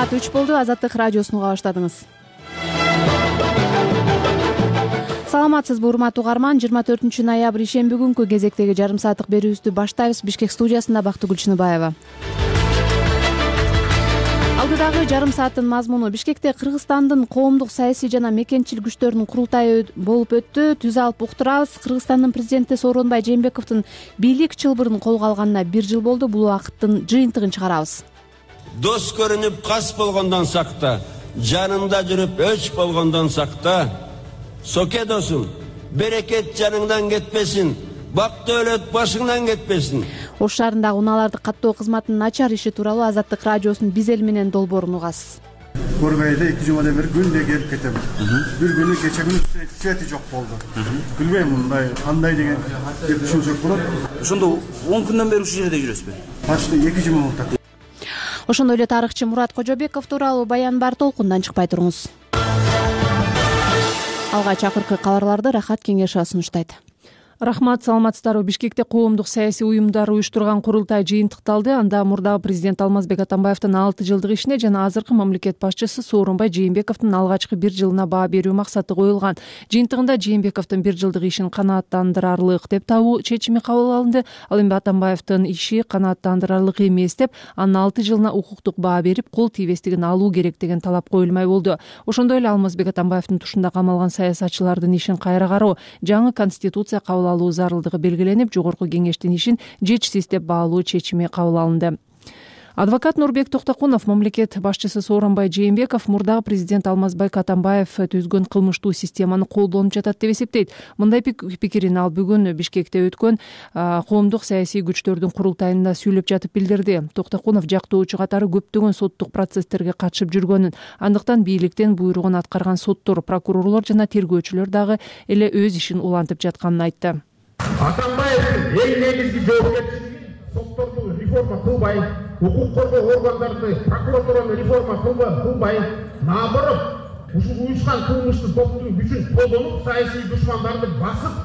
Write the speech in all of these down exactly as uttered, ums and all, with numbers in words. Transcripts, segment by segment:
Саат үч болду. Азаттык радиосун уга баштадыңыз. Саламатсызбы урматтуу угарман. жыйырма төртүнчү ноябрь ишемби күнкү кезектеги жарым сааттык берүүбүздү баштайбыз. Бишкек студиясында Бактыгүл Чыныбаева. Алдыдагы жарым сааттын мазмуну: Бишкекте Кыргызстандын коомдук саясий жана мекенчил күчтөрүнүн курултайы болуп өттү. Түз алып уктурабыз. Кыргызстандын президенти Сооронбай Жээнбековдун бийлик чылбырын колго алганына бир жыл болду. Бул убакыттын жыйынтыгын чыгарабыз. Дос көрүнүп кас болгондон сакта, жанында жүрүп өч болгондон сакта. Соке досум, берекет жаныңдан кетпесин, бакты өлөт башыңдан кетпесин. Ош шаарындагы унааларды каттоо кызматынын начар иши тууралуу Азаттык радиосунун биз эл менен долбоорун угасыз. Көрбөйдө эки жумадан бери күндө келип кетем. Бир күнү кече күнү свети жок болду. Билбейм мындай кандай деген деп түшүнсөк болот. Ошондо он күндөн бери ушул жерде жүрөсүзбү? Почти эки жума болду. Ошондой эле тарыхчы Мурат Кожобеков тууралуу баян бар, толкундан чыкпай туруңуз. Алгач акыркы кабарларды Рахат Кеңешова сунуштайт. Рахмат, саламатсыздарбы. Бишкекте коомдук саясий уюмдар уюштурган курултай жыйынтыкталды. Анда мурдагы президент Алмазбек Атамбаевдин алты жылдык ишине жана азыркы мамлекет башчысы Сооронбай Жээнбековдун алгачкы бир жылына баа берүү максаты коюлган. Жыйынтыгында Жээнбековдун бир жылдык ишин канааттандырарлык деп табуу чечими кабыл алынды. Ал эми Атамбаевдин иши канааттандырарлык эмес деп, анын алты жылына укуктук баа берип, кол тийбестигин алуу керек деген талап коюлмай болду. Ошондой эле Алмазбек Атамбаевдин тушунда камалган саясатчылардын ишин кайра кароо, жаңы конституция кабыл алуу зарылдыгы белгиленип, жогорку кеңештин ишин жетишсиз деп баалоо чечими кабыл алынды. Адвокат Нурбек Токтокунов мамлекет башчысы Сооронбай Жээнбеков мурдагы президент Алмазбек Атамбаев түзгөн кылмыштуу системаны колдонуп жатат деп эсептейт. Мындай пикирин ал бүгүн Бишкекте өткөн коомдук саясий күчтөрдүн курултайында сүйлөп жатып билдирди. Токтокунов жактоочу катары көптөгөн соттук процесстерге катышып жүргөнүн, андыктан бийликтен буйругун аткарган соттор, прокурорлор жана тергөөчүлөр дагы эле өз ишин улантып жатканын айтты. Атамбаевдин эң негизги жоопкерчилиги сотторду реформа кылбай, укук коргоо органдарды, прокуратураны реформа кылбай, наоборот, ушул уюшкан кылмыштуу топтун күчүн колдонуп, саясий душмандарды басып,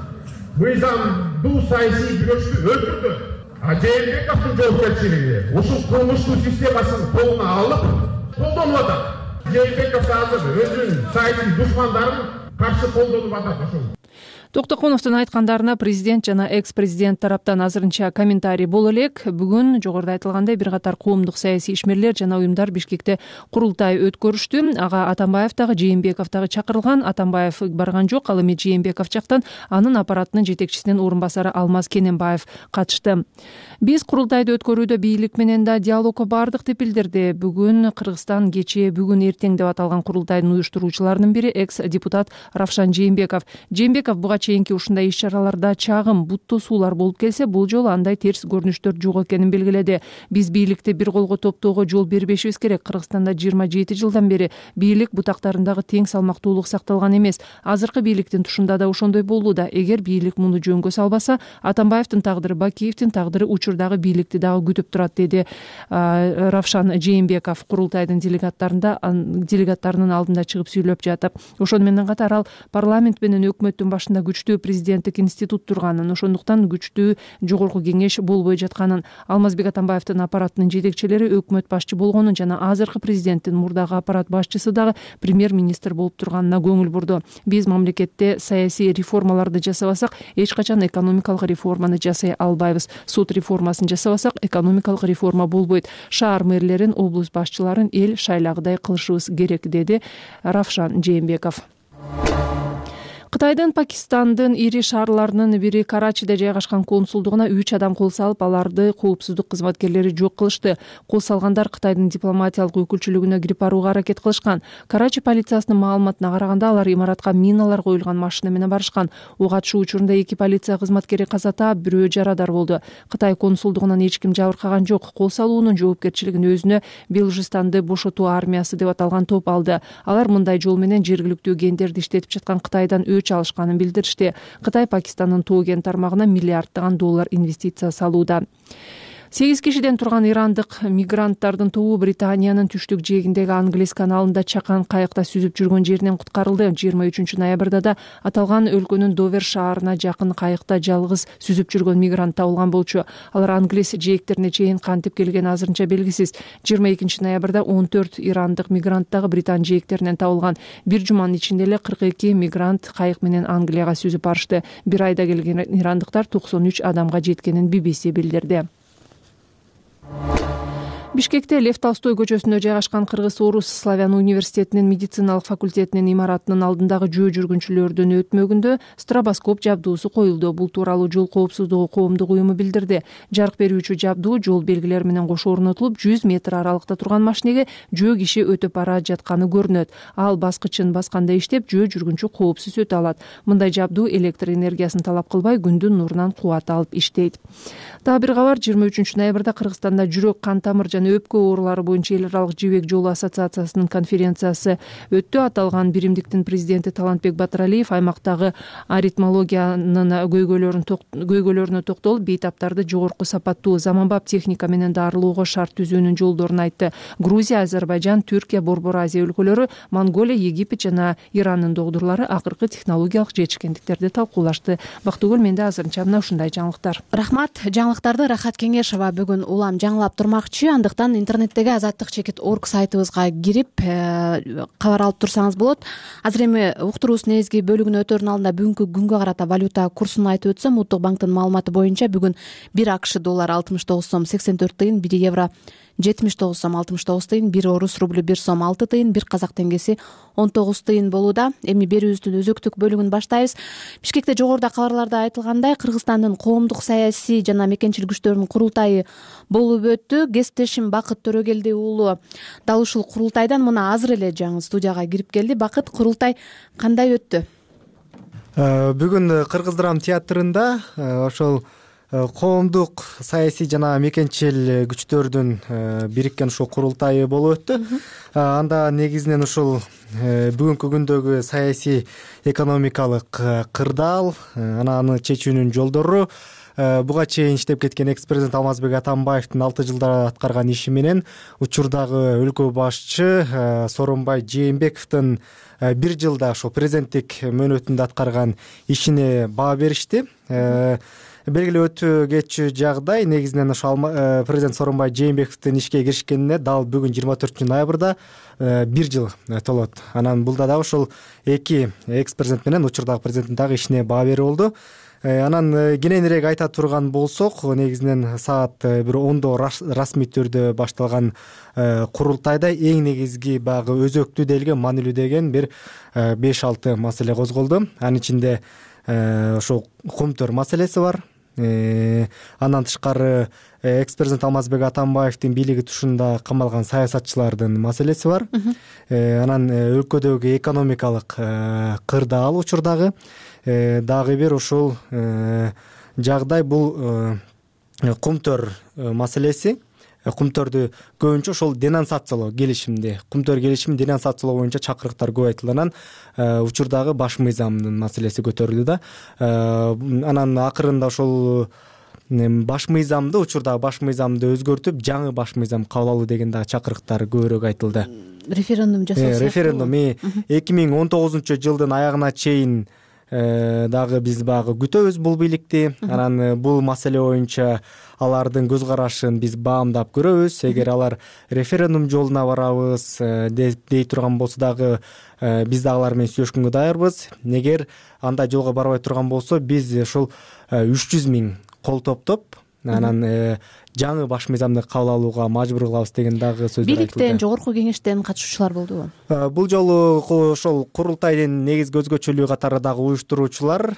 мыйзамдуу саясий күрөштү өлтүрдү. А Жээнбековдун жоопкерчилиги ушул кылмыштуу системасын колуна алып, колдонуп атат. Жээнбеков азыр өзүнүн саясий душмандарын каршы колдонуп атат ошол. Токтокуновдун айткандарына президент жана экс-президент тараптан азырынча комментарий боло элек. Бүгүн жогоруда айтылгандай бир катар коомдук саясий ишмерлер жана уюмдар Бишкекте курултай өткөрүштү. Ага Атамбаев дагы Жээнбеков дагы чакырылган. Атамбаев барган жок, ал эми Жээнбеков жактан анын аппаратынын жетекчисинин орун басары Алмаз Кененбаев катышты. Биз курултайды өткөрүүдө бийлик менен да диалогко бардык деп билдирди. Бүгүн Кыргызстан кечээ, бүгүн эртең деп аталган курултайдын уюштуруучуларынын бири экс-депутат Равшан Жээнбеков. Жээнбеков буга чейинки ушундай иш-чараларда чагым, буттуу-суулар болуп келсе, бул жолу андай терс көрүнүштөр жок экенин белгиледи. Биз бийликти бир колго топтоого жол бербешибиз керек. Кыргызстанда жыйырма жети жылдан бери бийлик бутактарындагы тең салмактуулук сакталган эмес. Азыркы бийликтин тушунда да ошондой болууда. Эгер бийлик муну жөнгө салбаса, Атамбаевдин тагдыры, Бакиевдин тагдыры учурдагы бийликти дагы күтүп турат, деди Равшан Жээнбеков курултайдын делегаттарында делегаттарынын алдында чыгып сүйлөп жатып. Ошону менен катар ал парламент менен өкмөттүн башында күчтүү президенттик институт турганын, ошондуктан күчтүү жогорку кеңеш болбой жатканын, Алмазбек Атамбаевдин аппаратынын жетекчилери өкмөт башчы болгонун жана азыркы президенттин мурдагы аппарат башчысы дагы премьер-министр болуп турганына көңүл бурду. Биз мамлекетте саясий реформаларды жасабасак, эч качан экономикалык реформаны жасай албайбыз. Сот реформасын жасабасак, экономикалык реформа болбойт. Шаар мэрлерин, облус башчыларын эл шайлагыдай кылышыбыз керек, деди Равшан Жээнбеков. Кытайдын Пакистандын ири шаарларынын бири Карачиде жайгашкан консулдугуна үч адам кол салып, аларды коопсуздук кызматкерлери жок кылышты. Кол салгандар Кытайдын дипломатиялык өкүлчүлүгүнө кирип барууга аракет кылышкан. Карачи полициясынын маалыматына караганда, алар имаратка миналар коюлган машина менен барышкан. Ого атышуу учурунда эки полиция кызматкери каза таап, бирөө жарадар болду. Кытай консулдугунан эч ким жабыркаган жок. Кол салуунун жоопкерчилигин өзүнө Белужистанды бошотуу армиясы деп аталган топ алды. Алар мындай жол менен жергиликтүү гендерди иштетип жаткан Кытайдан өч алышканын билдиришти. Кытай Пакистандын Тоо кен тармагына миллиарддаган доллар инвестиция салууда. сегиз кишиден турган ирандык мигранттардын тобу Британиянын түштүк жээгиндеги Англис каналында чакан кайыкта сүзүп жүргөн жеринен куткарылды. жыйырма үчүнчү ноябрда да аталган өлкөнүн Довер шаарына жакын кайыкта жалгыз сүзүп жүргөн мигрант табылган болчу. Алар Англис жээктерине чейин кантип келгени азырынча белгисиз. жыйырма экинчи ноябрда он төрт ирандык мигрант дагы Британ жээктеринен табылган. Бир жуманын ичинде эле кырк эки мигрант кайык менен Англияга сүзүп барышты. Бир айда келген ирандыктар токсон үч адамга жеткенин би би си билдирди. Бишкекте Лев Толстой көчөсүндө жайгашкан Кыргыз-Орус Славян университетинин медициналык факультетинин имаратынын алдындагы жөө жүргүнчүлөрдүн өтмөгүндө стробоскоп жабдуусу коюлду. Бул тууралуу Жол коопсуздугу коомдук уюму билдирди. Жарык берүүчү жабдуу жол белгилери менен кошо орнотулуп, жүз метр аралыкта турган машинеге жөө киши өтүп бара жатканы көрүнөт. Ал баскычын басканда иштеп, жөө жүргүнчү коопсуз өтө алат. Мындай жабдуу электр энергиясын талап кылбай, күндүн нурунан кубат алып иштейт. Дагы бир кабар, жыйырма үчүнчү ноябрда Кыргызстанда жүрөк, кан тамыр жана өпкө оорулары боюнча эл аралык жибек жолу ассоциациясынын конференциясы өттү. Аталган биримдиктин президенти Талантбек Батыралиев аймактагы аритмологиянын көйгөйлөрүнө токтолуп, бейтаптарды жогорку сапаттуу заманбап техника менен дарылоого шарт түзүүнүн жолдорун айтты. Грузия, Азербайжан, Түркия, Борбор Азия өлкөлөрү, Монголия, Египет жана Ирандын доктурлары акыркы технологиялык жетишкендиктерди талкуулашты. Бактыгүл, менде азырынча мына ушундай жаңылыктар. Рахмат. Жаңылыктарды Рахат Кеңешова бүгүн улам жаңылап турмакчы. Андыктан интернеттеги азаттык чекит точка орг сайтыбызга кирип кабар алып турсаңыз болот. Азыр эми уктуруубуздун негизги бөлүгүнө өтөрдүн алдында бүгүнкү күнгө карата валюта курсун айтып өтсөм, Улуттук банктын маалыматы боюнча бүгүн бир АКШ доллары алтымыш тогуз сом сексен төрт тыйын, бир евро жетимиш тогуз сом алтымыш тогуз тыйын, бир орус рублю бир сом алты тыйын, бир казак теңгеси он тогуз тыйын болууда. Эми берүүбүздүн өзөктүк бөлүгүн баштайбыз. Бишкекте жогоруда кабарларда айтылгандай, Кыргызстандын коомдук саясий жана мекенчил күчтөрүнүн курултайы болуп өттү. Кесиптешим Бакыт Төрөгелди уулу дал ушул курултайдан мына азыр эле жаңы студияга кирип келди. Бакыт, курултай кандай өттү? Бүгүн Кыргыз драма театрында ошол коомдук саясий жана мекенчил күчтөрдүн бириккен ушул курултайы болуп өттү. Анда негизинен ушул бүгүнкү күндөгү саясий экономикалык кырдаал, аны чечүүнүн жолдору, буга чейин иштеп кеткен экс-президент Алмазбек Атамбаевдин алты жылда аткарган иши менен учурдагы өлкө башчы Сооронбай Жээнбековдун бир жылда ошо президенттик мөөнөтүндө аткарган ишине баа беришти. Белгилүү өтө кетчү жагдай, негизинен ошо президент Сооронбай Жээнбековдун ишке киришкенине дал бүгүн жыйырма төртүнчү ноябрда бир жыл толот. Анан булда дагы ошол эки экс-президент менен учурдагы президенттин дагы ишине баа берүү болду. Анан кененирээк айта турган болсок, негизинен саат бир ондо расмий түрдө башталган курултайда эң негизги багы өзөктүү делген, маанилүү деген бир беш алты маселе козголду. Анын ичинде ошо кумтөр маселеси бар. Андан тышкары экс-президент Алмазбек Атамбаевдин бийлиги тушунда камалган саясатчылардын маселеси бар. Анан өлкөдөгү экономикалык кырдаал учурдагы дагы бир ушул жагдай, бул кумтөр маселеси. Кумтөрдү көбүнчө ошол денонсациялоо келишимди, кумтөр келишимин денонсациялоо боюнча чакырыктар көп айтылды. Анан учурдагы баш мыйзамдын маселеси көтөрүлдү да. Анан акырында ошол баш мыйзамды, учурдагы баш мыйзамды өзгөртүп, жаңы баш мыйзам кабыл алуу деген дагы чакырыктар көбүрөөк айтылды. Референдум жасоо. Референдум эки миң он тогузунчу жылдын аягына чейин дагы биз багы күтөбүз бул бийликти. Анан бул маселе боюнча алардын көз карашын биз баамдап көрөбүз. Эгер алар референдум жолуна барабыз дей турган болсо дагы биз дагы алар менен сүйлөшкөнгө даярбыз. Эгер андай жолго барбай турган болсо, биз ушул үч жүз миң кол топтоп, анан жаңы баш мыйзамды кабыл алууга мажбур кылабыз деген дагы сөздөр айтылды. Бийликтен, жогорку кеңештен катышуучулар болдубу? Бул жолу ошол курултайдын негизги өзгөчөлүгү катары дагы уюштуруучулар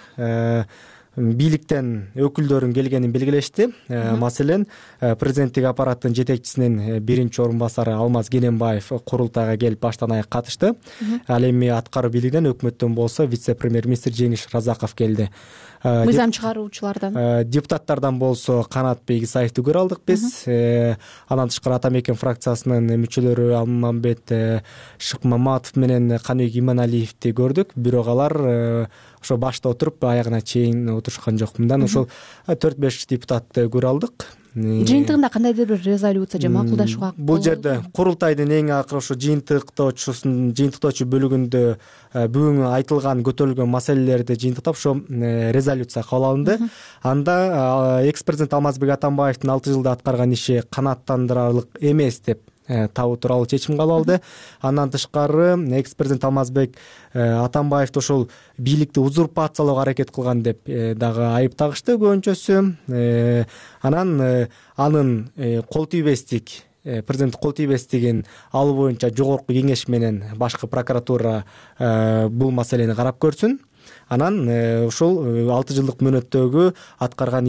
бийликтен өкүлдөрүн келгенин белгилешти. Маселен, президенттик аппараттын жетекчисинин биринчи орун басары Алмаз Кененбаев курултайга келип баштан аяк катышты. Ал эми аткаруу бийлигинен, өкмөттөн болсо вице-премьер-министр Жеңиш Разаков келди. Мыйзам чыгаруучулардан, депутаттардан болсо Канатбек Исаевди көрө алдык биз. Андан тышкары Атамекен фракциясынын мүчөлөрү Алмамбет Шыкмаматов менен Каныбек Иманалиевди көрдүк. Бирок алар ошо башта отуруп аягына чейин отурушкан жок. Мындан ошол төрт беш депутатты көрө алдык. жыйынтыгында кандайдыр бир резолюция же макулдашууга бул жерде курултайдын эң акыры ошо жыйынтыктоочусун жыйынтыктоочу бөлүгүндө бүгүн айтылган көтөрүлгөн маселелерди жыйынтыктап ошо резолюция кабыл алынды. Анда экс президент Алмазбек Атамбаевдин алты жылда аткарган иши канааттандырарлык эмес деп табуу тууралуу чечим кабыл алды. Андан тышкары экс президент Алмазбек Атамбаевди ошол бийликти узурпациялоого аракет кылган деп дагы айыптагышты көбүнчөсү. Анан анын кол тийбестик президент кол тийбестигин ал боюнча жогорку кеңеш менен башкы прокуратура бул маселени карап көрсүн. Анан ушул алты жылдык мөөнөттөгү аткарган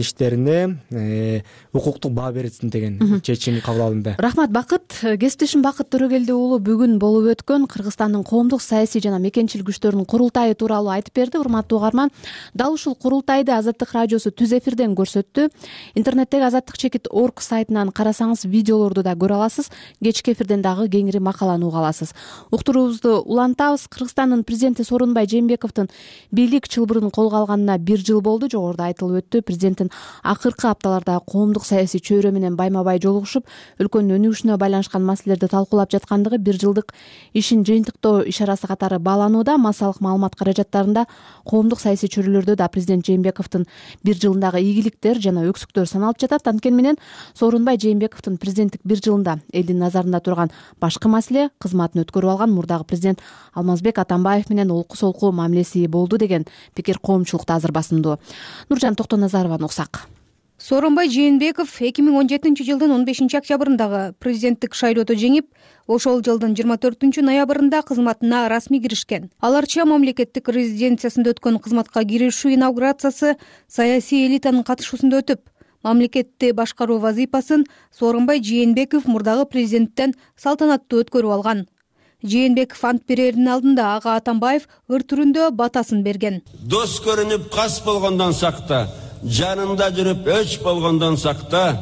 иштерине укуктук баа берилсин деген чечим кабыл алынды. Рахмат Бакыт. Кесиптешим Бакыт Төрөгелди уулу бүгүн болуп өткөн Кыргызстандын коомдук саясий жана мекенчил күчтөрүнүн курултайы тууралуу айтып берди. Урматтуу угарман, дал ушул курултайды Азаттык радиосу түз эфирден көрсөттү. Интернеттеги азаттык чекит орг сайтынан карасаңыз видеолорду да көрө аласыз. Кечки эфирден дагы кеңири макаланы уга аласыз. Уктуруубузду улантабыз. Кыргызстандын президенти Сооронбай Жээнбековдун бийлик чылбырын колго алганына бир жыл болду. Жогоруда айтылып өттү. Президенттин акыркы апталарда коомдук саясий чөйрө менен байма бай жолугушуп, өлкөнүн өнүгүшүнө байланышкан маселелерди талкуулап жаткандыгы бир жылдык ишин жыйынтыктоо ишарасы катары бааланууда. Массалык маалымат каражаттарында коомдук саясий чөйрөлөрдө да президент Жээнбековдун бир жылындагы ийгиликтер жана өксүктөр саналып жатат. Анткени менен Сооронбай Жээнбековдун президенттик бир жылында элдин назарында турган башкы маселе кызматын өткөрүп алган мурдагы президент Алмазбек Атамбаев менен олку солку мамилеси болду деген пикир коомчулукта азыр басымдуу. Нуржан Токтоназарованы уксак. Сооронбай Жээнбеков эки миң он жетинчи жылдын он бешинчи октябрындагы президенттик шайлоодо жеңип, ошол жылдын жыйырма төртүнчү ноябрында кызматына расмий киришкен. Аларча мамлекеттик резиденциясында өткөн кызматка киришүү инаугурациясы саясий элитанын катышуусунда өтүп, мамлекетти башкаруу вазыйпасын Сооронбай Жээнбеков мурдагы президенттен салтанаттуу өткөрүп алган. Жээнбеков ант берердин алдында ага Атамбаев ыр түрүндө батасын берген. Дос көрүнүп кас болгондон сакта, жанында жүрүп өч болгондон сакта.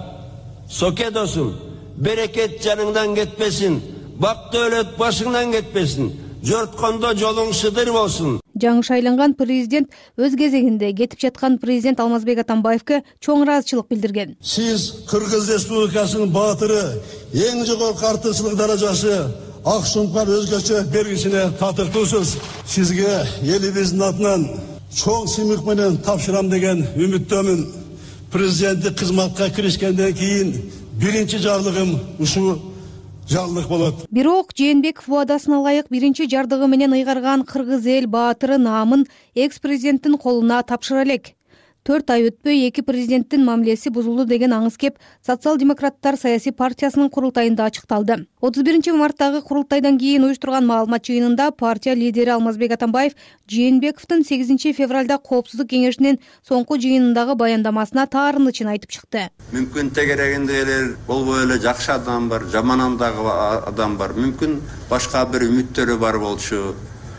Соке досум, берекет жаныңдан кетпесин, бак дөөлөт башыңдан кетпесин, жорткондо жолуң шыдыр болсун. Жаңы шайланган президент өз кезегинде кетип жаткан президент Алмазбек Атамбаевке чоң ыраазычылык билдирген. Сиз Кыргыз Республикасынын баатыры, эң жогорку артыкчылык даражасы ак сумкар өзгөчө белгисине татыктуусуз. Сизге элибиздин атынан чоң сыймык менен тапшырам деген үмүттөмүн. Президенттик кызматка киришкенден кийин биринчи жарлыгым ушул жарлык болот. Бирок Жээнбеков убадасына ылайык биринчи жардыгы менен ыйгарган кыргыз эл баатыры наамын экс-президенттин колуна тапшыра элек. Төрт ай өтпөй эки президенттин мамилеси бузулду деген аңыз кеп Социал-демократтар саясий партиясынын курултайында ачыкталды. отуз биринчи марттагы курултайдан кийин уюштурган маалымат жыйынында партия лидери Алмазбек Атамбаев Жээнбековдун сегизинчи февралда коопсуздук кеңешинин соңку жыйынындагы баяндамасына таарынычын айтып чыкты. Мүмкүн тегерегинде эле болбой эле жакшы адам бар, жаман дагы адам бар. Мүмкүн башка бир үмүттөрү бар болчу.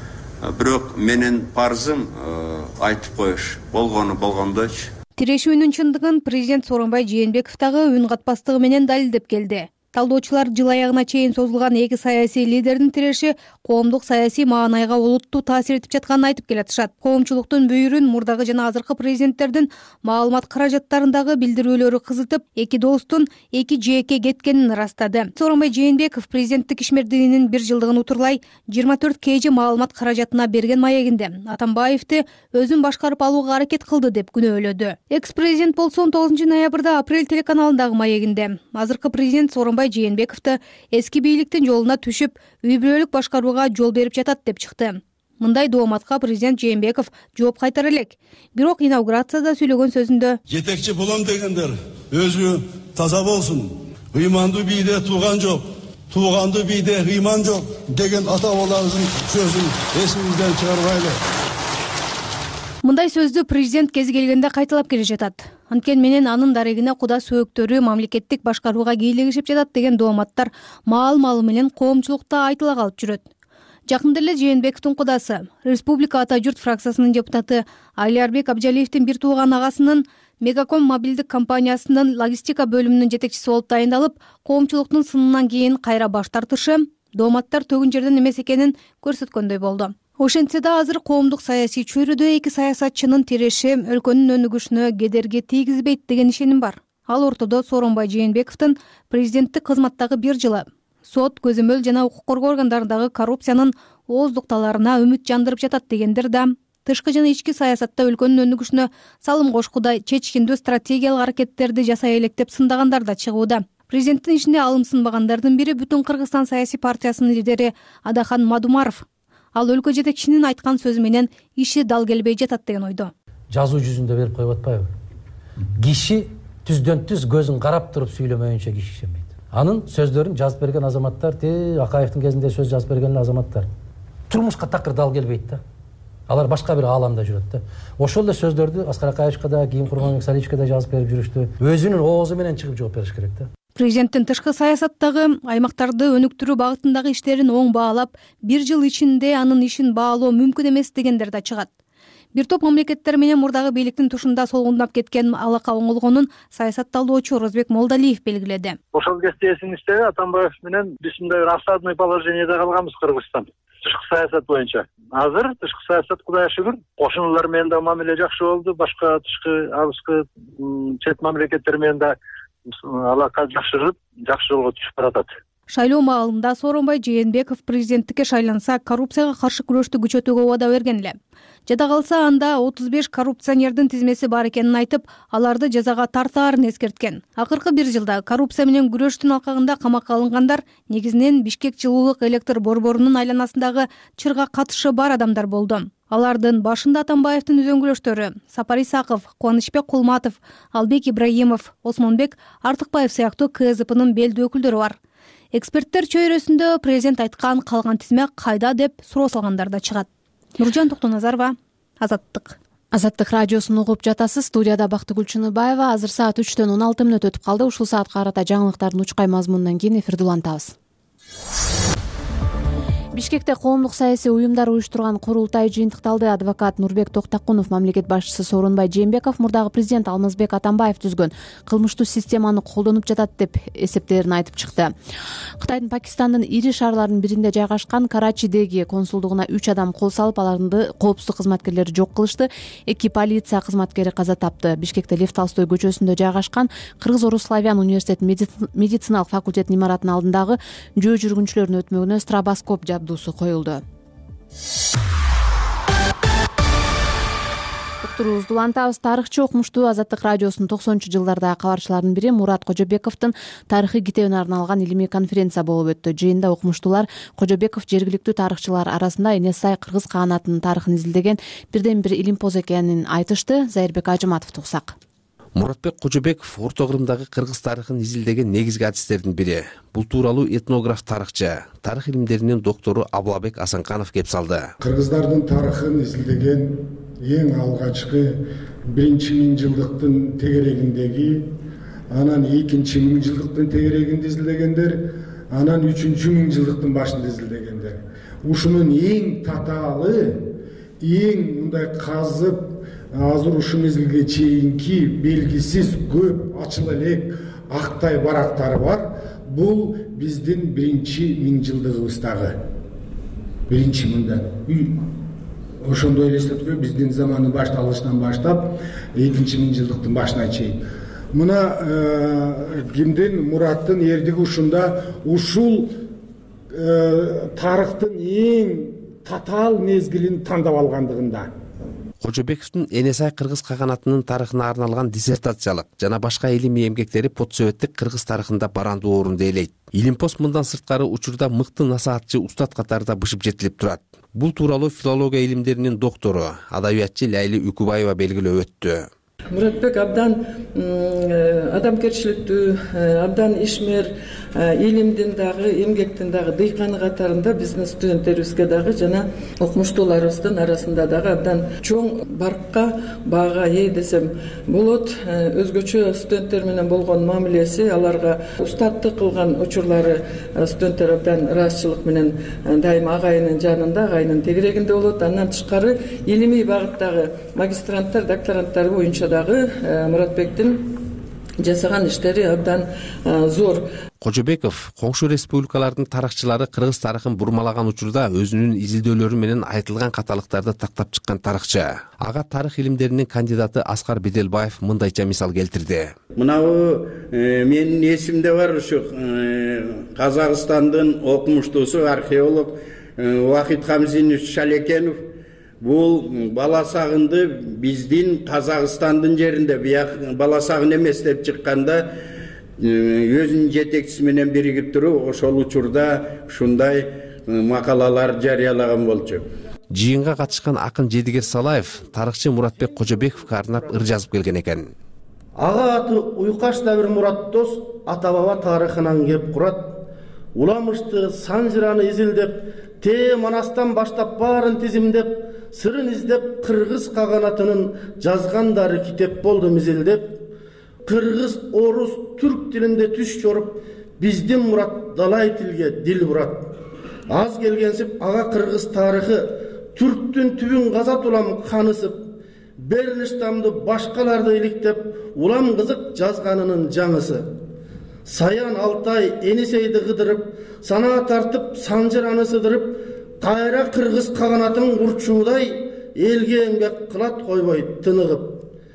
Бирок менин парзым айтып коюш, болгону болгондойчу. Тирешүүнүн чындыгын президент Сооронбай Жээнбеков дагы үн катпастыгы менен далилдеп келди. Талдоочулар жыл аягына чейин созулган эки саясий лидердин тиреши коомдук саясий маанайга олуттуу таасир этип жатканын айтып келатышат. Коомчулуктун бүйүрүн мурдагы жана азыркы президенттердин маалымат каражаттарындагы билдирүүлөрү кызытып, эки достун эки жээкке кеткенин ырастады. Сооронбай Жээнбеков президенттик ишмердигинин бир жылдыгын утурлай жыйырма төрт кж маалымат каражатына берген маегинде Атамбаевди өзүн башкарып алууга аракет кылды деп күнөөлөдү. Экс-президент болсо он тогузунчу ноябрда Апрель телеканалындагы маегинде азыркы президент Сооронбай Жээнбековду эски бийликтин жолуна түшүп, үй бүлөлүк башкарууга жол берип жатат деп чыкты. Мындай дооматка президент Жээнбеков жооп кайтара элек. Бирок инаугурацияда сүйлөгөн сөзүндө жетекчи болом дегендер өзү таза болсун. Ыймандуу бийде тууган жок, тууганды бийде ыйман жок деген ата бабаларыбыздын сөзүн эсибизден чыгарбайлы. Мындай сөздү президент кез келгенде кайталап келе жатат. Анткени менен анын дарегине куда сөөктөрү мамлекеттик башкарууга кийлигишип жатат деген дооматтар маал-малы менен коомчулукта айтыла калып жүрөт. Жакында эле Жээнбековдун кудасы, Республика Ата журт фракциясынын депутаты Алиарбек Абжалиевдин бир тууган агасынын Мегаком мобилдик компаниясынын логистика бөлүмүнүн жетекчиси болуп дайындалып, коомчулуктун сынынан кийин кайра баш тартышы дооматтар төгүн жерден эмес экенин көрсөткөндөй болду. Ошентсе да азыр коомдук саясий чөйрөдө эки саясатчынын тиреши өлкөнүн өнүгүшүнө кедерги тийгизбейт деген ишеним бар. Ал ортодо Сооронбай Жээнбековдун президенттик кызматтагы бир жылы, сот, көзөмөл жана укук коргоо органдарындагы коррупциянын ооздукталарына үмүт жандырып жатат дегендер да тышкы жана ички саясатта өлкөнүн өнүгүшүнө салым кошкудай чечкиндүү стратегиялык аракеттерди жасай элек деп сындагандар да чыгууда. Президенттин ишине алым сынбагандардын бири Бүтүн Кыргызстан саясий партиясынын лидери Адахан Мадумаров. Ал өлкө жетекчисинин айткан сөзү менен иши дал келбей жатат деген ойдо. Жазуу жүзүндө берип коюп атпайбы? Киши түздөн түз көзүн карап туруп сүйлөмөйүнчө киши ишенбейт. Анын сөздөрүн жазып берген азаматтар, те Акаевдин кезинде сөз жазып берген азаматтар турмушка такыр дал келбейт да. Алар башка бир ааламда жүрөт да. Ошол эле сөздөрдү Аскар Акаевичке да, кийин Курманбек Саличевке да жазып берип жүрүштү. Өзүнүн оозу менен чыгып жооп бериш керек да. Президенттин тышкы саясаттагы аймактарды өнүктүрүү багытындагы иштерин оң баалап, бир жыл ичинде анын ишин баалоо мүмкүн эмес дегендер да чыгат. Бир топ мамлекеттер менен мурдагы бийликтин тушунда солгундап кеткен алака оңолгонун саясатталоочу Розбек Молдалиев белгиледи. Ошол кезде эсиңизде Атамбаев менен биз мындай бир осадный положениеде калганбыз Кыргызстан тышкы саясат боюнча. Азыр тышкы саясат Кудайга шүгүр кошуналар менен да мамиле жакшы болду, башка тышкы алыскы чет мамлекеттер менен да алака жакшырып, жакшы жолго түшүп баратат. Шайлоо маалында Сооронбай Жээнбеков президенттикке шайланса, коррупцияга каршы күрөштү күчөтүүгө убада берген эле. Жада калса, анда отуз беш коррупционердин тизмеси бар экенин айтып, аларды жазага тартаарын эскерткен. Акыркы бир жылда коррупция менен күрөштүн алкагында камакка алынгандар негизинен Бишкек жылуулук электр борборунун айланасындагы чырга катышы бар адамдар болду. Алардын башында Атамбаевдин үзөңгүлөштөрү Сапар Исаков, Кубанычбек Кулматов, Албек Ибраимов, Осмонбек Артыкбаев сыяктуу КСДПнын белдүү өкүлдөрү бар. Эксперттер чөйрөсүндө президент айткан калган тизме кайда деп суроо салгандар да чыгат. Нуржан Токтоназарова, Азаттык. Азаттык радиосун угуп жатасыз. Студияда Бактыгүл Чыныбаева. Азыр саат үчтөн он алты мүнөт өтүп калды. Ушул саатка карата жаңылыктардын учкай мазмунунан кийин эфирди улантабыз. Бишкекте коомдук саясий уюмдар уюштурган курултай жыйынтыкталды. Адвокат Нурбек Токтакунов, мамлекет башчысы Сооронбай Жээнбеков мурдагы президент Алмазбек Атамбаев түзгөн кылмыштуу системаны колдонуп жатат деп эсептерин айтып чыкты. Кытайдын Пакистандын ири шаарларынын биринде жайгашкан Карачидеги консулдугуна үч адам кол салып, аларды коопсуздук кызматкерлери жок кылышты. Эки полиция кызматкери каза тапты. Бишкекте Лев Толстой көчөсүндө жайгашкан Кыргыз-Орус Славян университетинин медициналык факультетинин имаратынын алдындагы жөө жүргүнчүлөрдүн өтмөгүнө стробоскоп жабдуусу коюлду. Уктуруубузду улантабыз. Тарыхчы окумуштуу Азаттык радиосунун токсонунчу жылдардагы кабарчыларынын бири Мурат Кожобековдун тарыхый китебине арналган илимий конференция болуп өттү. Жыйында окумуштуулар Кожобеков жергиликтүү тарыхчылар арасында Эне Сай кыргыз каганатынын тарыхын изилдеген бирден бир илимпоз экенин айтышты. Зайырбек Ажыматовду угсак. Муратбек Кожобеков Орто Кырымдагы кыргыз тарыхын изилдеген негизги адистердин бири. Бул тууралуу этнограф тарыхчы, тарых илимдеринин доктору Абылабек Асанканов кеп салды. Кыргыздардын тарыхын изилдеген эң алгачкы биринчи миңжылдыктын тегерегиндеги, анан экинчи миңжылдыктын тегерегинде изилдегендер, анан үчүнчү миңжылдыктын башында изилдегендер. Ушунун эң татаалы, эң мындай казып азыр ушул мезгилге чейинки белгисиз көп ачыл элек актай барактары бар. Бул биздин биринчи миңжылдыгыбыздагы. Биринчи мында. Ошондой элестетпөө биздин заманын башталышынан баштап экинчи миңжылдыктын башына чейин. Мына кимдин Мураттын эрдиги ушунда ушул тарыхтын эң татаал мезгилин тандап алгандыгында. Кожобековдун Эне Сай кыргыз каганатынын тарыхына арналган диссертациялык жана башка илимий эмгектери подсоветтик кыргыз тарыхында барандуу орунду ээлейт. Илимпоз мындан сырткары учурда мыкты насаатчы устат катарында бышып жетилип турат. Бул тууралуу филология илимдеринин доктору, адабиятчы Лайли Үкүбаева белгилеп өттү. Муратбек абдан адамгерчиликтүү, абдан ишмер, илимдин дагы, эмгектин дагы дыйканы катарында биздин студенттерибизге дагы жана окумуштууларыбыздын арасында дагы абдан чоң баркка баага ээ десем болот. Өзгөчө студенттер менен болгон мамилеси, аларга устаттык кылган учурлары студенттер абдан ыраазычылык менен дайыма агайынын жанында, агайынын тегерегинде болот. Андан тышкары илимий багыттагы магистранттар, докторанттар боюнча дагы Муратбектин жасаган иштери абдан зор. Кожобеков коңшу республикалардын тарыхчылары кыргыз тарыхын бурмалаган учурда өзүнүн изилдөөлөрү менен айтылган каталыктарды тактап чыккан тарыхчы. Ага тарых илимдеринин кандидаты Аскар Беделбаев мындайча мисал келтирди. Мынабу менин эсимде бар, ушу Казакстандын окумуштуусу археолог Вахид Хамзинович Шалекенов бул баласагынды биздин Казакстандын жеринде, бияк баласагын эмес деп чыкканда өзүнүн жетекчиси менен биригип туруп ошол учурда ушундай макалалар жарыялаган болчу. Жыйынга катышкан акын Жедигер Салаев тарыхчы Муратбек Кожобековго арнап ыр жазып келген экен. Ага аты уйкаш да бир Мурат дос ата баба тарыхынан кеп курат. Уламышты, Санжыраны изилдеп, те Манастан баштап баарын тизимдеп, сырын издеп кыргыз каганатынын жазгандары китеп болду мизилдеп. Кыргыз, орус, түрк тилинде түш жоруп, биздин Мурат далай тилге дил бурат. Аз келгенсип ага кыргыз тарыхы, түрктүн түбүн казат улам канысып, Берништамды башкаларды иликтеп, улам кызык жазганынын жаңысы. Саян Алтай Энисейди кыдырып, сана тартып, Санжыраны сыдырып, кайра кыргыз каганатын курчуудай, элге эмгек кылат койбой тыныгып.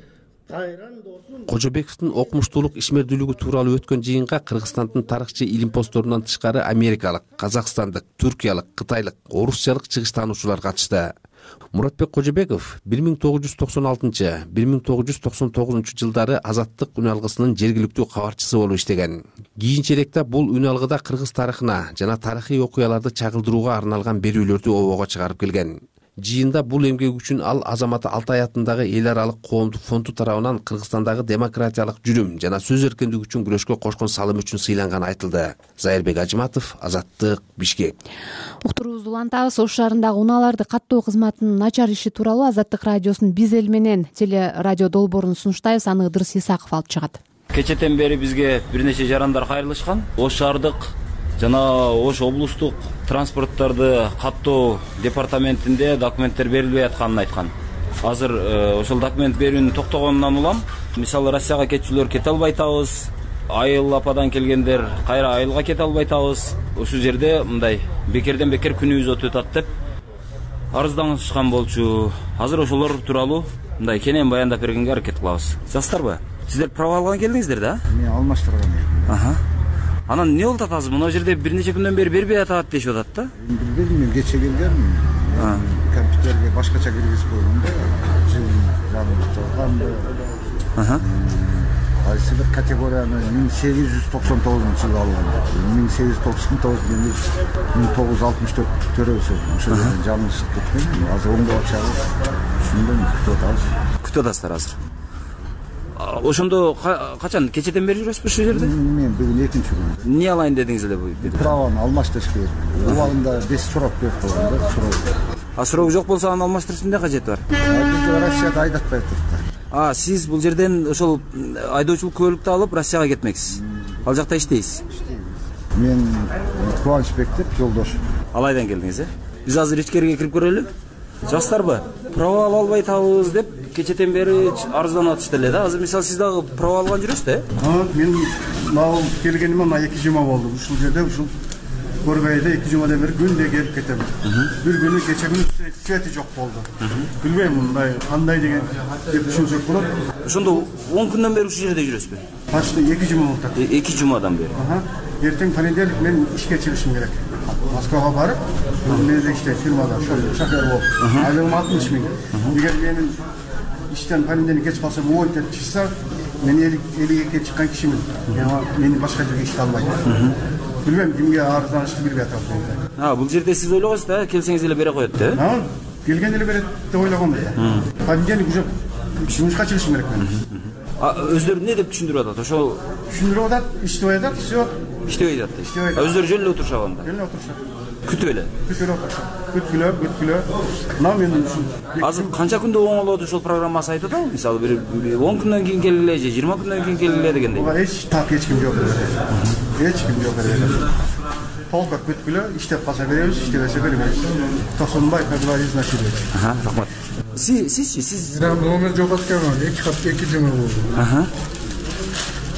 Кожобековдун окумуштуулук ишмердүүлүгү тууралуу өткөн жыйынга Кыргызстандын тарыхчы илимпоздорунан тышкары америкалык, казакстандык, түркиялык, кытайлык, орусчалык чыгыштануучулар катышты. Муратбек Кожобеков бир миң тогуз жүз токсон алтынчы — бир миң тогуз жүз токсон тогузунчу жылдары Азаттык үн алгысынын жергиликтүү кабарчысы болуп иштеген. Кийинчерээкте бул үн алгыда кыргыз тарыхына жана тарыхый окуяларды чагылдырууга арналган берүүлөрдү обого чыгарып келген. Жыйында бул эмгек үчүн ал Азаматы Алтай атындагы эл аралык коомдук фонду тарабынан Кыргызстандагы демократиялык жүрүм жана сөз эркиндиги үчүн күрөшкө кошкон салымы үчүн сыйланганы айтылды. Зайырбек Ажыматов, Азаттык, Бишкек. Уктуруубузду улантабыз. Ош шаарындагы унааларды каттоо кызматынын начар иши тууралуу Азаттык радиосунун Биз эл менен теле радио долбоорун сунуштайбыз. Аны Ыдырыс Исаков алып чыгат. Кечетен бери бизге бир нече жарандар кайрылышкан. Ош шаардык жана Ош облустук транспорттарды каттоо департаментинде документтер берилбей атканын айткан. Азыр ошол документ берүүнүн токтогонунан улам, мисалы Россияга кетчүлөр кете албай атабыз, айыл ападан келгендер кайра айылга кете албай атабыз. Ушул жерде мындай бекерден бекер күнүбүз өтүп атат деп арызданышкан болчу. Азыр ошолор тууралуу мындай кенен баяндап бергенге аракет кылабыз. Жастарбы? Сиздер права алган келдиңиздер да? Мен алмаштырган элем. Аха. Анан эмне болуп атасыз? Мына жерде бир нече күндөн бери бербей атат дешип атат да? Билбейм, мен кече келгенмин. Компьютерге башкача киргизип койгон да. Жыл жанында турганды. Аха. Кайсы бир категорияны миң сегиз жүз токсон тогузунчу жылы алган. миң сегиз жүз токсон тогуз миң тогуз жүз алтымыш төрт төрөсү. Ошол жерден жаңылышып кеткен. Азыр оңдоп чыгып, ушундон күтүп атабыз. Күтүп атасыздар азыр. Ошондо качан кечеден бери жүрөсүзбү ушул жерде? Мен бүгүн экинчи күн. Эмне алайын дедиңиз эле бу? Праваны алмаштырыш керек. Убагында беш суроо берип койгон да, суроо. А суроо жок болсо аны алмаштырыштын эмне кажети бар? Бизде Россияда айдатпай атат. А, сиз бул жерден ошол айдоочулук куәлүктү алып Россияга кетмексиз. Ал жакта иштейсиз. Мен Кубанычбек деп жолдош. Алайдан келдиңиз, э? Биз азыр ичкериге кирип көрөлү. Жастарбы? Права ала албай атабыз деп кечетен бери арызданып атышты эле да. Азыр мисалы сиз дагы права алган жүрөсүз да? А, мен мына келгениме мына эки жума болду. Ушул жерде ушул Көргөйдө эки жумадан бери күндө келип кетем. Бир күнү кече күнү свети жок болду. Билбейм мындай кандай деген деп түшүнсөк болот. Ошондо он күндөн бери ушул жерде жүрөсүзбү? Почти эки жума болду. эки жумадан бери. Аха. Эртең понедельник мен ишке чыгышым керек. Москвага барып, мен иште фирмада шофер болуп, айлыгым алтымыш миң. Эгер менин иштен понедельник кеч калсам, ой деп чыкса, мен элүү экиге чыккан кишимин. Мени башка жерге иште алмайт. Билбейм, кимге арызданышты билбей атам. А, бул жерде сиз ойлогонсуз да, келсеңиз эле бере коет да? А, келген эле берет деп ойлогом да. Понедельник уже жумушка чыгышым керек мен. А өздөрү эмне деп түшүндүрүп атат? Ошол түшүндүрүп атат, иштеп атат, всё. Иштебей атат. Өздөрү жөн эле отурушат анда. Жөн эле отурушат. Күтүп эле. Күтүп эле отурушат. Күткүлө, күткүлө. Мына мен ушул азыр канча күндө оңолот ушул программасы айтат да? Мисалы бир он күндөн кийин келгиле же жыйырма күндөн кийин келгиле дегендей. Ага, эч так эч ким жок. Эч ким жок. Толко күткүлө, иштеп калса беребиз, иштебесе бербейбиз. Тосонбай договорились на себе. Ага, рахмат. Сиз, сизчи, сиз номер жок экен, эки хапта эки жума болду. Ага.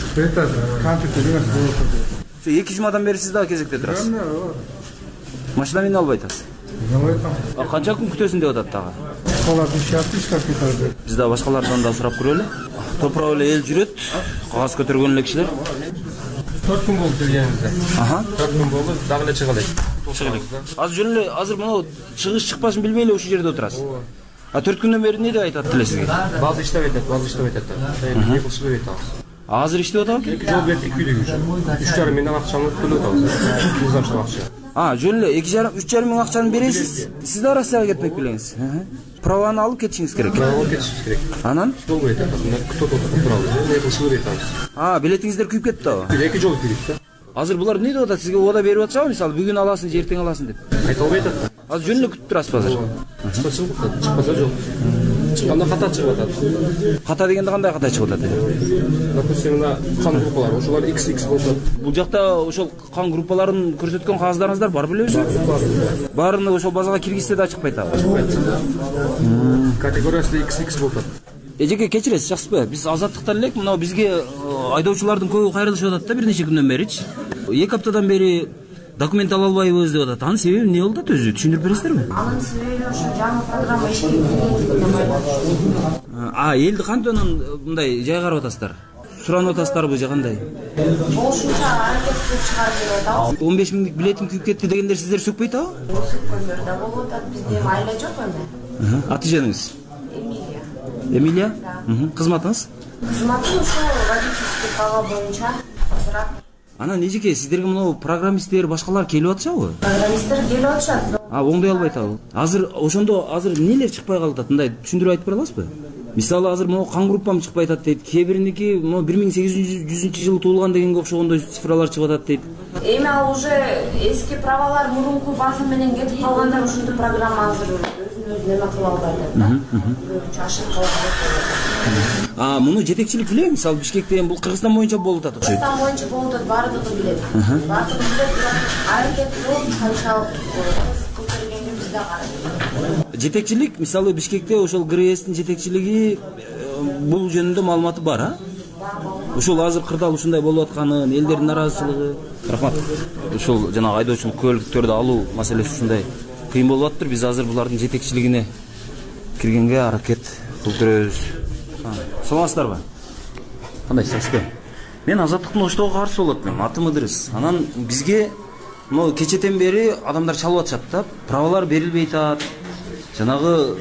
компьютер эмес. эки жумадан бери сиз дагы кезекте турасыз. Машина мине албай атасыз. А канча күн күтөсүн деп атат дагы. Алардын иши атты, иштеп кетет. Биз да башкалардан да сурап көрөлү. Топурак эле эл жүрөт, кагаз көтөргөн эле кишилер. төрт күн болду келгенибизде. Аха. төрт күн болду, дагы эле чыга элек. Чыга элек. Азыр жөн эле азыр мына чыгыш чыкпашын билбей эле ушул жерде отурасыз. А төрт күндөн бери эмне деп айтат эле сизге? База иштеп атат, база иштеп атат. эки жыл иштеп атабыз. Азыр иштеп атабы? эки жыл берди күйлүгү. үч жарым миңден акчаны төлөп атабыз. Мыйзамчыл акча. А, жөн эле эки жарым үч жарым миң акчаны бересиз. Сиз да Россияга кетмек белеңиз. Праваны алып кетишиңиз керек. Алып кетишиңиз керек. Анан? Жол берет атат. Күтүп отурабыз. Не кылышыбы берет атабыз. А, билетиңиздер күйүп кетти да. эки жол күйүп да. Азыр булар эмне деп атат? Сизге убада берип атышабы? Мисалы, бүгүн аласың, эртең аласың деп. Айта албай атат. Азыр жөн эле күтүп турасызбы азыр? Чыкпаса чыгып атат, чыкпаса жок. Чыкканда ката чыгып атат. Ката дегенде кандай ката чыгып атат? Допустим, мына кан группалар, ошолар икс икс болот. Бул жакта ошол кан группаларын көрсөткөн кагаздарыңыздар бар белебизби? Баарыны ошол базага киргизсе да чыкпайт а. Категориясы икс икс болот. Эжеке кечиресиз, жакшысызбы? Биз азаттыктан элек мына бизге айдоочулардын көбү кайрылышып атат да бир нече күндөн беричи. эки аптадан бери документ ала албайбыз деп атат. Анын себеби эмне болду да өзү түшүндүрүп бересиздерби? Анын себеби ошо жаңы программа ишке киргендиктен. А, элди кантип анан мындай жай карап атасыздар? Суранып атасыздарбы же кандай? Болушунча аракет кылып чыгарып берип атабыз. он беш миңдик билетим күйүп кетти дегендер сиздер сөкпөйт абы? Сөккөндөр да болуп атат. Бизде эми айла жок эми. Аты жөнүңүз? Эмилия. Эмилия? Кызматыңыз? Кызматым ошо водительский права боюнча. Анан эжеке, сиздерге мына программисттер, башкалар келип атышабы? Программисттер келип атышат. А, оңдой албайт абы. Азыр ошондо азыр эмнелер чыкпай калып атат? Мындай түшүндүрүп айтып бера аласызбы? Мисалы азыр могу кан группам чыкпай атат дейт. Кээ бириники могу бир миң сегиз жүзүнчү жылы туулган дегенге окшогондой цифралар чыгып атат дейт. Эми ал уже эски правалар мурунку база менен кетип калгандар ушундай программа азыр өзүн өзү эме кыла албайт да. Көбүнчө ошентип калат. А, муну жетекчилик билеби? Мисалы Бишкекте бул Кыргызстан боюнча болуп атат окшойт. Кыргызстан боюнча болуп атат, баардыгы билет. Баардыгы билет, аракет кылып канчалык кылып бергенди биз да карайбыз. Жетекчилик, мисалы Бишкекте ошол ГРСтин жетекчилиги бул жөнүндө маалыматы бар, а? Ошол азыр кырдаал ушундай болуп атканын, элдердин наразычылыгы. Рахмат. Ошол жанагы айдоочулук көлүктөрдү алуу маселеси ушундай кыйын болуп атыптыр. Биз азыр булардын жетекчилигине киргенге аракет кылып көрөбүз. Саламатсыздарбы? Кандай сазбы? Мен азаттыктын оштого каршы болот мен. Атым Ыдырыс. Анан бизге могу кечетен бери адамдар чалып атышат да, правалар берилбей атат. Жанагы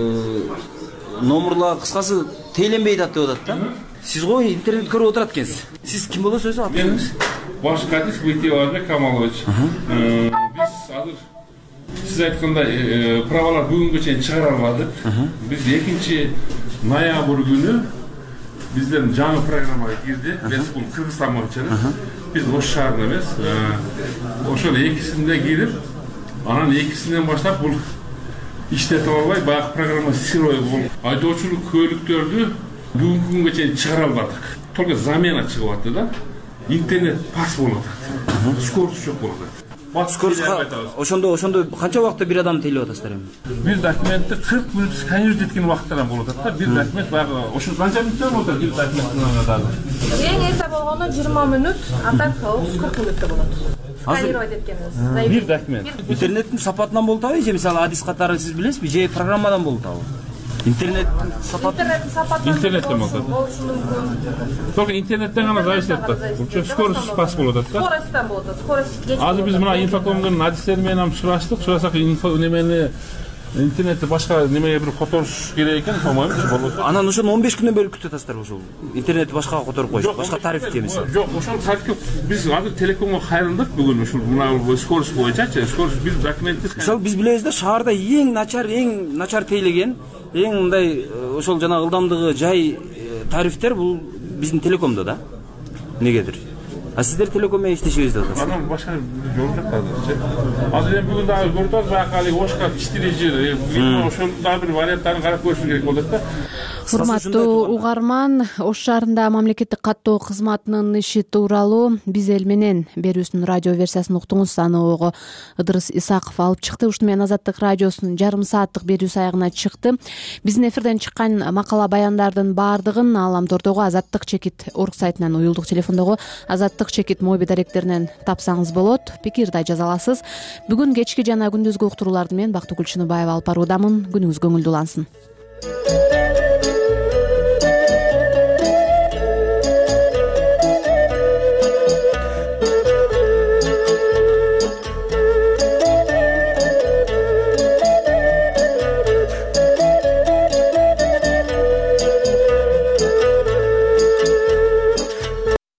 номерлар кыскасы тейлөнбей атат деп атат да. Сиз ғой интернет көрүп отурат экенсиз. Сиз ким болосуз өзү? Атыңыз? Ваш катис Байтиевич Камалович. Биз азыр сиз айткандай правалар бүгүнгө чейин чыгара албадык. Биз экинчи ноябрь күнү бизден жаңы программага кирди. Бул Кыргызстан боюнча. Биз Ош шаарында эмес, ошол экисинде кирип, анан экисинен баштап бул иштетип албай, баягы программа сырой болуп, айдоочулук көлүктөрдү бүгүнкү күнгө чейин чыгара албадык. Только замена чыгып атты да. Интернет пас болуп атат. Скорость жок болуп атат. Скоростка ошондо ошондо канча убакытта бир адам тейлеп атасыздар эми? Бир документти кырк мүнөт сканировать эткен убакыттардан болуп атат да. Бир документ баягы ошо канча мүнөттөн болот бир документтин. Эң эрте болгону жыйырма мүнөт, а так отуз кырк мүнөттө болот. Сканировать эткенибиз. Бир документ. Интернеттин сапатынан болуп атабы же мисалы адис катары сиз билесизби же программадан болуп атабы? Интернет сапаты. Интернет сапатынан интернеттен болуп атат. Только интернеттен гана зависит атат. Бул скорость пас болуп атат да. Скоросттан болуп атат. Скорость кеч. Азыр биз мына инфокомдун адистери менен сураштык. Сурасак инфо немени интернетте башка немеге бир которуш керек экен, по-моему, болот. Анан ошону он беш күндөн бери күтүп атасыздар ошол. Интернетти башкага которуп коюш, башка тарифке эмес. Жок, ошол тарифке биз азыр телекомго кайрылдык бүгүн ушул мына скорость боюнча, скорость бир документти. Мисалы биз билебиз да, шаарда эң начар, эң начар тейлеген, эң мындай ошол жана ылдамдыгы жай тарифтер бул биздин телекомдо да. Негедир? А сиздер телеком менен иштешебиз деп атасыздар. Анан башка жол жок азыр. Азыр эми бүгүн дагы көрүп атабыз, баягы Ошка иштери жер. Ошондун дагы бир варианттарын карап көрүш керек болот да. урматтуу угарман, Ош шаарында мамлекеттик каттоо кызматынын иши тууралуу биз эл менен берүүсүнүн радио версиясын уктуңуз. Аны ого Ыдырыс Исаков алып чыкты. Ушуну менен Азаттык радиосунун жарым сааттык берүүсү аягына чыкты. Биздин эфирден чыккан макала баяндардын баардыгын Ааламдордогу Азаттык чекит орг сайтынан, уюлдук телефондогу Азаттык чекит моби даректеринен тапсаңыз болот. Пикир да жаза аласыз. Бүгүн кечки жана күндүзгү уктурууларды мен Бактыгүл Чыныбаева алып баруудамын. Күнүңүз көңүлдүү улансын.